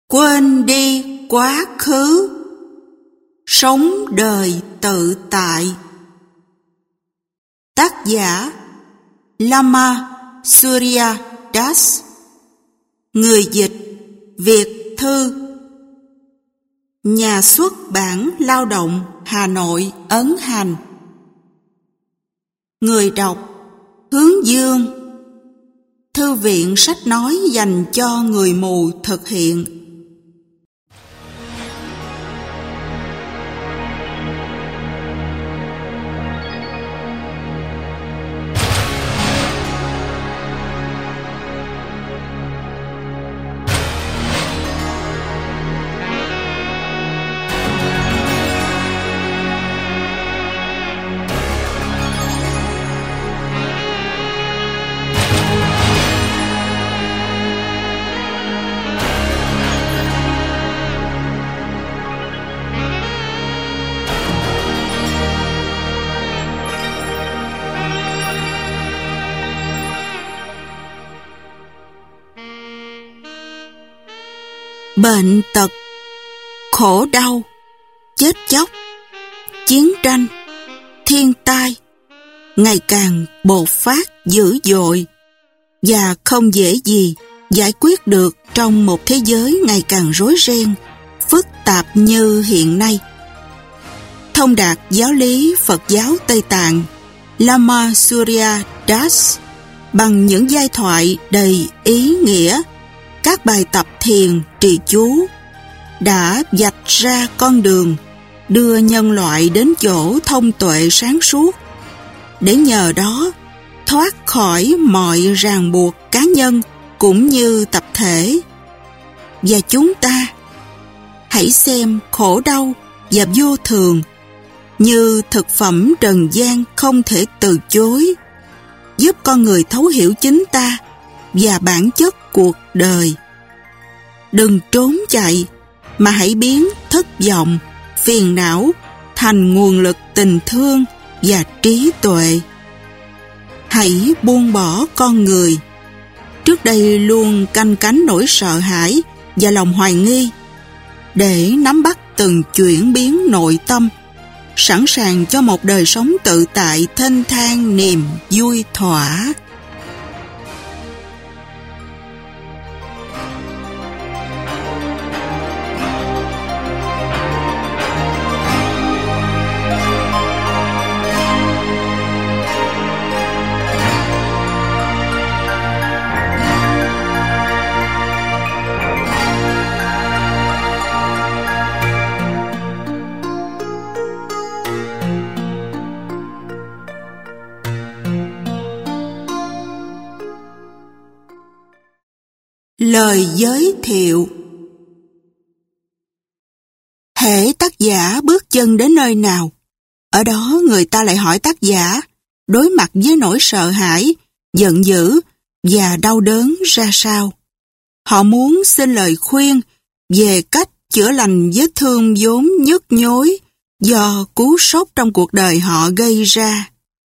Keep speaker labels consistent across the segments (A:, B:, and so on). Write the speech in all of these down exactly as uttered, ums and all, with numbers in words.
A: Quên đi quá khứ, sống đời tự tại. Tác giả Lama Surya Das. Người dịch Việt Thư. Nhà xuất bản Lao động Hà Nội ấn hành. Người đọc Hướng Dương. Thư viện sách nói dành cho người mù thực hiện. Bệnh tật, khổ đau, chết chóc, chiến tranh, thiên tai ngày càng bộc phát dữ dội và không dễ gì giải quyết được trong một thế giới ngày càng rối ren, phức tạp như hiện nay. Thông đạt giáo lý Phật giáo Tây Tạng Lama Surya Das bằng những giai thoại đầy ý nghĩa, các bài tập thiền trì chú đã vạch ra con đường đưa nhân loại đến chỗ thông tuệ sáng suốt, để nhờ đó thoát khỏi mọi ràng buộc cá nhân cũng như tập thể. Và chúng ta hãy xem khổ đau và vô thường như thực phẩm trần gian không thể từ chối, giúp con người thấu hiểu chính ta và bản chất cuộc đời. Đừng trốn chạy, mà hãy biến thất vọng, phiền não thành nguồn lực tình thương và trí tuệ. Hãy buông bỏ con người, trước đây luôn canh cánh nỗi sợ hãi và lòng hoài nghi, để nắm bắt từng chuyển biến nội tâm, sẵn sàng cho một đời sống tự tại thênh thang niềm vui thỏa. Lời giới thiệu. Hễ tác giả bước chân đến nơi nào, ở đó người ta lại hỏi tác giả đối mặt với nỗi sợ hãi, giận dữ và đau đớn ra sao. Họ muốn xin lời khuyên về cách chữa lành vết thương vốn nhức nhối do cú sốc trong cuộc đời họ gây ra.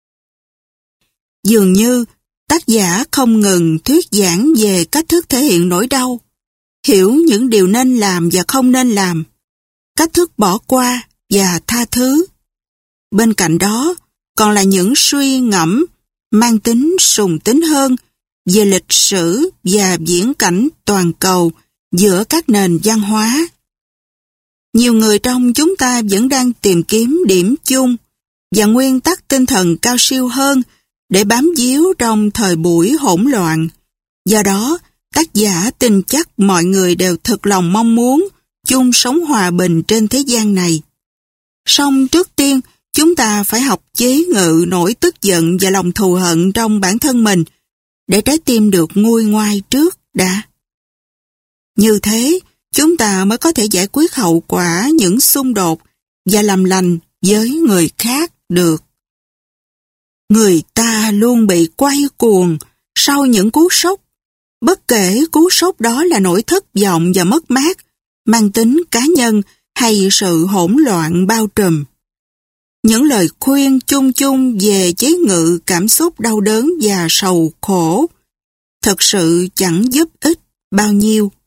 A: Dường như tác giả không ngừng thuyết giảng về cách thức thể hiện nỗi đau, hiểu những điều nên làm và không nên làm, cách thức bỏ qua và tha thứ. Bên cạnh đó, còn là những suy ngẫm mang tính sùng tính hơn về lịch sử và viễn cảnh toàn cầu giữa các nền văn hóa. Nhiều người trong chúng ta vẫn đang tìm kiếm điểm chung và nguyên tắc tinh thần cao siêu hơn để bám víu trong thời buổi hỗn loạn. Do đó, tác giả tin chắc mọi người đều thực lòng mong muốn chung sống hòa bình trên thế gian này. Song trước tiên, chúng ta phải học chế ngự nỗi tức giận và lòng thù hận trong bản thân mình, để trái tim được nguôi ngoai trước đã. Như thế, chúng ta mới có thể giải quyết hậu quả những xung đột và làm lành với người khác được. Người ta luôn bị quay cuồng sau những cú sốc, bất kể cú sốc đó là nỗi thất vọng và mất mát, mang tính cá nhân hay sự hỗn loạn bao trùm. Những lời khuyên chung chung về chế ngự cảm xúc đau đớn và sầu khổ thật sự chẳng giúp ích bao nhiêu.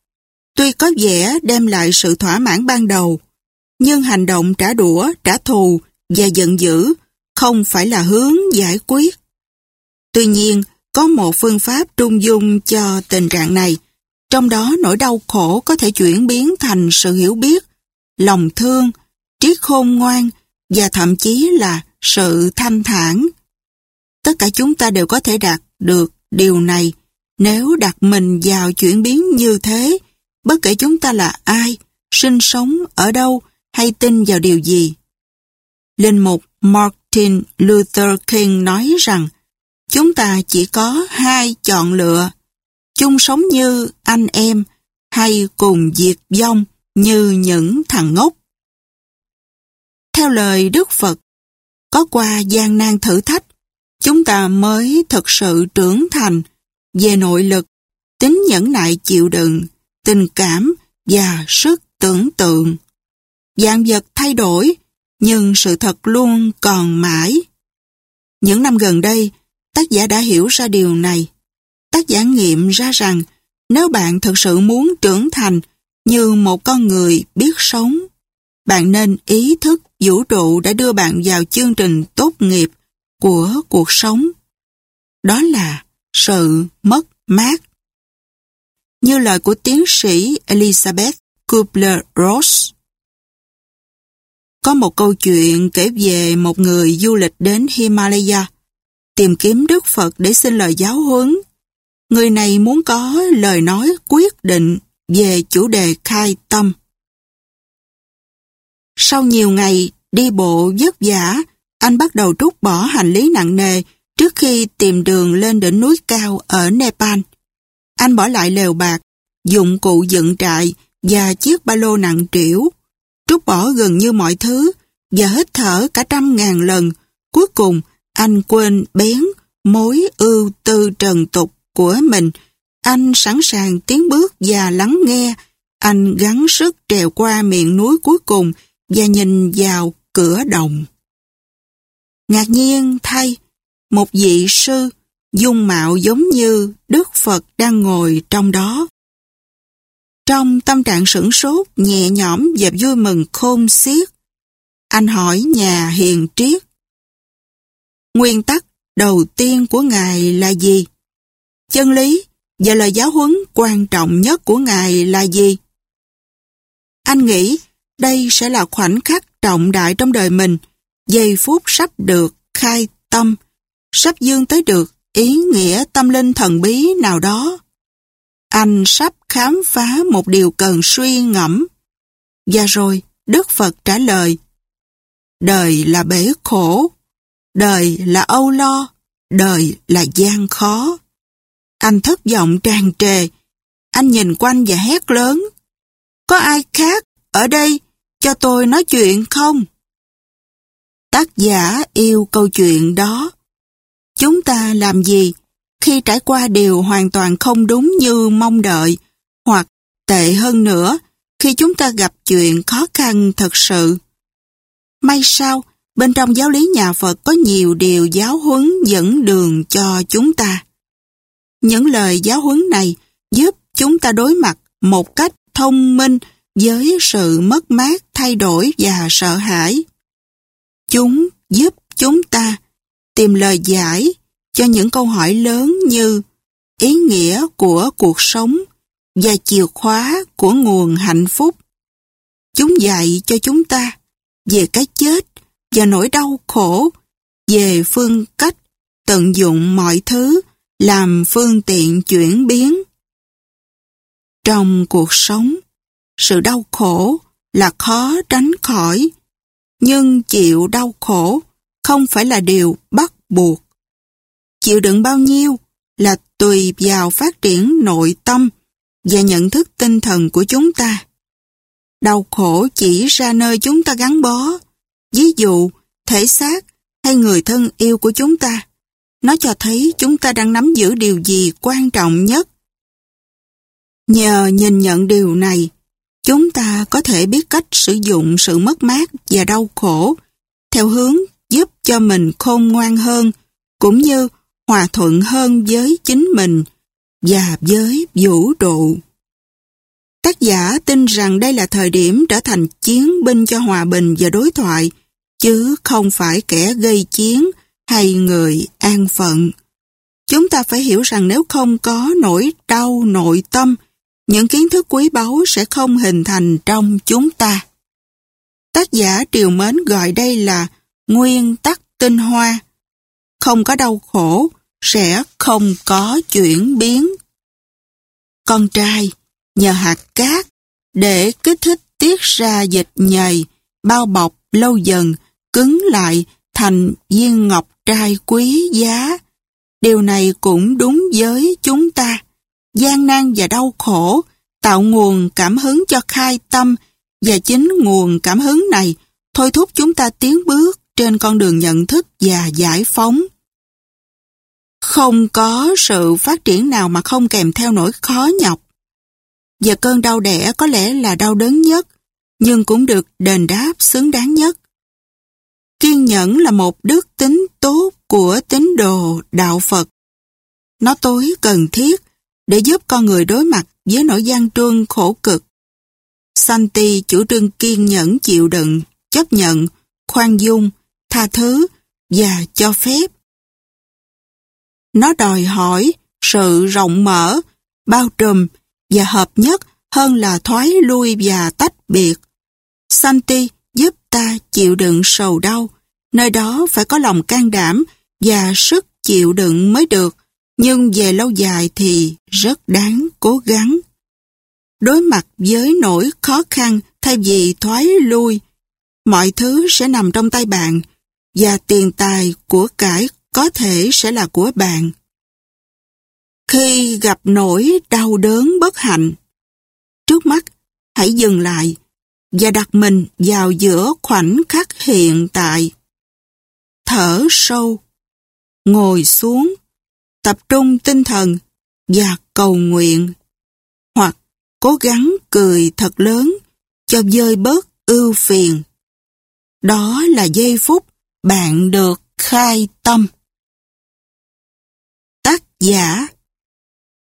A: tuy có vẻ đem lại sự thỏa mãn ban đầu, nhưng hành động trả đũa, trả thù và giận dữ không phải là hướng giải quyết. Tuy nhiên, có một phương pháp trung dung cho tình trạng này, trong đó nỗi đau khổ có thể chuyển biến thành sự hiểu biết, lòng thương, trí khôn ngoan và thậm chí là sự thanh thản. Tất cả chúng ta đều có thể đạt được điều này nếu đặt mình vào chuyển biến như thế, bất kể chúng ta là ai, sinh sống ở đâu hay tin vào điều gì. Linh mục Martin Luther King nói rằng chúng ta chỉ có hai chọn lựa, chung sống như anh em hay cùng diệt vong như những thằng ngốc. Theo lời Đức Phật, có qua gian nan thử thách, chúng ta mới thực sự trưởng thành về nội lực, tính nhẫn nại chịu đựng, tình cảm và sức tưởng tượng. Vạn vật thay đổi, nhưng sự thật luôn còn mãi. Những năm gần đây, tác giả đã hiểu ra điều này. Tác giả nghiệm ra rằng nếu bạn thực sự muốn trưởng thành như một con người biết sống, bạn nên ý thức vũ trụ đã đưa bạn vào chương trình tốt nghiệp của cuộc sống. Đó là sự mất mát. Như lời của tiến sĩ Elizabeth Kubler-Ross. Có một câu chuyện kể về một người du lịch đến Himalaya, tìm kiếm Đức Phật để xin lời giáo huấn. Người này muốn có lời nói quyết định về chủ đề khai tâm. Sau nhiều ngày đi bộ vất vả, anh bắt đầu trút bỏ hành lý nặng nề trước khi tìm đường lên đỉnh núi cao ở Nepal. Anh bỏ lại lều bạc, dụng cụ dựng trại và chiếc ba lô nặng trĩu, trút bỏ gần như mọi thứ và hít thở cả trăm ngàn lần. Cuối cùng, anh quên bén mối ưu tư trần tục của mình. Anh sẵn sàng tiến bước và lắng nghe. Anh gắng sức trèo qua miệng núi cuối cùng và nhìn vào cửa động. Ngạc nhiên thay, một vị sư dung mạo giống như Đức Phật đang ngồi trong đó. Trong tâm trạng sửng sốt, nhẹ nhõm và vui mừng khôn xiết, anh hỏi nhà hiền triết: nguyên tắc đầu tiên của Ngài là gì? Chân lý và lời giáo huấn quan trọng nhất của Ngài là gì? Anh nghĩ đây sẽ là khoảnh khắc trọng đại trong đời mình, giây phút sắp được khai tâm, sắp vươn tới được ý nghĩa tâm linh thần bí nào đó. Anh sắp khám phá một điều cần suy ngẫm. Và rồi Đức Phật trả lời: đời là bể khổ, đời là âu lo, đời là gian khó. Anh thất vọng tràn trề. Anh nhìn quanh và hét lớn: có ai khác ở đây cho tôi nói chuyện không? Tác giả yêu câu chuyện đó. Chúng ta làm gì khi trải qua điều hoàn toàn không đúng như mong đợi, hoặc tệ hơn nữa, khi chúng ta gặp chuyện khó khăn thật sự? May sao, bên trong giáo lý nhà Phật có nhiều điều giáo huấn dẫn đường cho chúng ta. Những lời giáo huấn này giúp chúng ta đối mặt một cách thông minh với sự mất mát, thay đổi và sợ hãi. Chúng giúp chúng ta tìm lời giải cho những câu hỏi lớn như ý nghĩa của cuộc sống và chìa khóa của nguồn hạnh phúc. Chúng dạy cho chúng ta về cái chết và nỗi đau khổ, về phương cách tận dụng mọi thứ làm phương tiện chuyển biến. Trong cuộc sống, sự đau khổ là khó tránh khỏi, nhưng chịu đau khổ không phải là điều bắt buộc. Chịu đựng bao nhiêu là tùy vào phát triển nội tâm và nhận thức tinh thần của chúng ta. Đau khổ chỉ ra nơi chúng ta gắn bó, ví dụ thể xác hay người thân yêu của chúng ta. Nó cho thấy chúng ta đang nắm giữ điều gì quan trọng nhất. Nhờ nhìn nhận điều này, chúng ta có thể biết cách sử dụng sự mất mát và đau khổ theo hướng giúp cho mình khôn ngoan hơn, cũng như hòa thuận hơn với chính mình và với vũ trụ. Tác Tác giả tin rằng đây là thời điểm trở thành chiến binh cho hòa bình và đối thoại, chứ không phải kẻ gây chiến hay người an phận. Chúng ta phải hiểu rằng nếu không có nỗi đau nội tâm, những kiến thức quý báu sẽ không hình thành trong chúng ta. Tác giả trìu mến gọi đây là nguyên tắc tinh hoa. Không có đau khổ, sẽ không có chuyển biến. Con trai nhờ hạt cát để kích thích tiết ra dịch nhầy, bao bọc lâu dần, cứng lại thành viên ngọc trai quý giá. Điều này cũng đúng với chúng ta. Gian nan và đau khổ tạo nguồn cảm hứng cho khai tâm, và chính nguồn cảm hứng này thôi thúc chúng ta tiến bước trên con đường nhận thức và giải phóng. Không có sự phát triển nào mà không kèm theo nỗi khó nhọc. Và cơn đau đẻ có lẽ là đau đớn nhất, nhưng cũng được đền đáp xứng đáng nhất. Kiên nhẫn là một đức tính tốt của tín đồ đạo Phật. Nó tối cần thiết để giúp con người đối mặt với nỗi gian truân khổ cực. Santi chủ trương kiên nhẫn chịu đựng, chấp nhận, khoan dung, tha thứ và cho phép. Nó đòi hỏi sự rộng mở, bao trùm và hợp nhất hơn là thoái lui và tách biệt. Santi giúp ta chịu đựng sầu đau, nơi đó phải có lòng can đảm và sức chịu đựng mới được, nhưng về lâu dài thì rất đáng cố gắng. Đối mặt với nỗi khó khăn thay vì thoái lui, mọi thứ sẽ nằm trong tay bạn, và tiền tài của cải có thể sẽ là của bạn. Khi gặp nỗi đau đớn bất hạnh, trước mắt hãy dừng lại và đặt mình vào giữa khoảnh khắc hiện tại. Thở sâu, ngồi xuống, tập trung tinh thần và cầu nguyện, hoặc cố gắng cười thật lớn cho vơi bớt ưu phiền. Đó là giây phút bạn được khai tâm. Tác giả